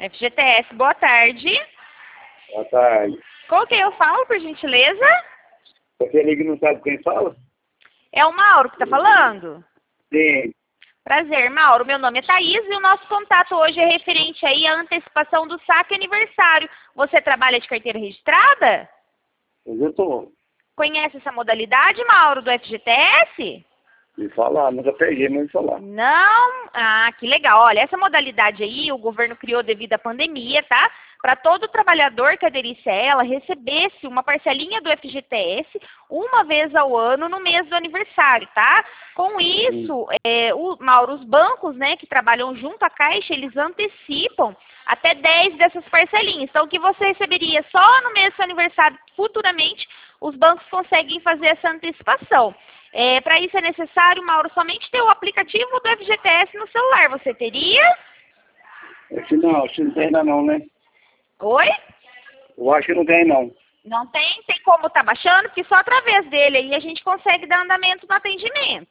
FGTS, boa tarde. Boa tarde. Com quem eu falo, por gentileza? Você liga e não sabe quem fala? É o Mauro que está falando? Sim. Prazer, Mauro. Meu nome é Thaís e o nosso contato hoje é referente aí à antecipação do saque aniversário. Você trabalha de carteira registrada? Eu estou. Conhece essa modalidade, Mauro, do FGTS? Me falar, nunca peguei, mas me falar. Não? Ah, que legal. Olha, essa modalidade aí o governo criou devido à pandemia, tá? Para todo trabalhador que aderisse a ela recebesse uma parcelinha do FGTS uma vez ao ano no mês do aniversário, tá? Com isso, Mauro, os bancos, né, que trabalham junto à Caixa, eles antecipam até 10 dessas parcelinhas. Então, o que você receberia só no mês do seu aniversário futuramente, os bancos conseguem fazer essa antecipação. Para isso é necessário, Mauro, somente ter o aplicativo do FGTS no celular. Você teria? Acho que não tem ainda não, né? Oi? Eu acho que não tem não. Não tem? Tem como tá baixando? Porque só através dele aí a gente consegue dar andamento no atendimento.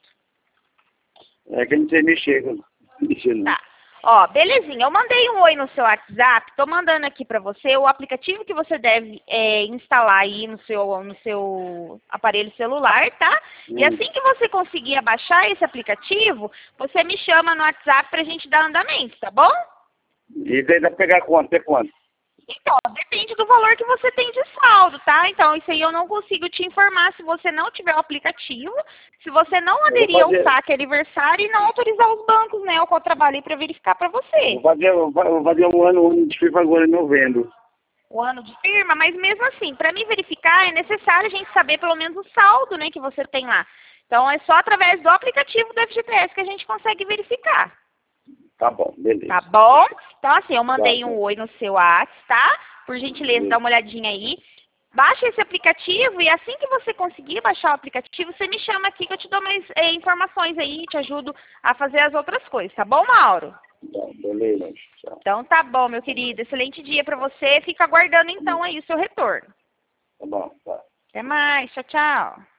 É que eu não sei mexer não. Tá. Ó, belezinha. Eu mandei um oi no seu WhatsApp. Tô mandando aqui para você o aplicativo que você deve instalar aí no seu aparelho celular, tá? E assim que você conseguir baixar esse aplicativo, você me chama no WhatsApp pra gente dar andamento, tá bom? E daí dá pra pegar quanto? Até quanto? Então, depende do valor que você tem de saldo, tá? Então, isso aí eu não consigo te informar se você não tiver o aplicativo, se você não aderir ao saque aniversário e não autorizar os bancos, né? O que eu trabalhei para verificar para você. Vou fazer um ano de FIFA agora em novembro. O ano de firma, mas mesmo assim, para mim verificar, é necessário a gente saber pelo menos o saldo, né, que você tem lá. Então, é só através do aplicativo do FGTS que a gente consegue verificar. Tá bom, beleza. Tá bom? Então, assim, eu mandei um oi no seu WhatsApp, tá? Por gentileza, dá uma olhadinha aí. Baixa esse aplicativo e assim que você conseguir baixar o aplicativo, você me chama aqui que eu te dou mais informações aí, te ajudo a fazer as outras coisas, tá bom, Mauro? Tá, beleza. Tchau. Então tá bom, meu querido. Excelente dia pra você. Fica aguardando então aí o seu retorno. Tá bom, tá. Até mais. Tchau, tchau.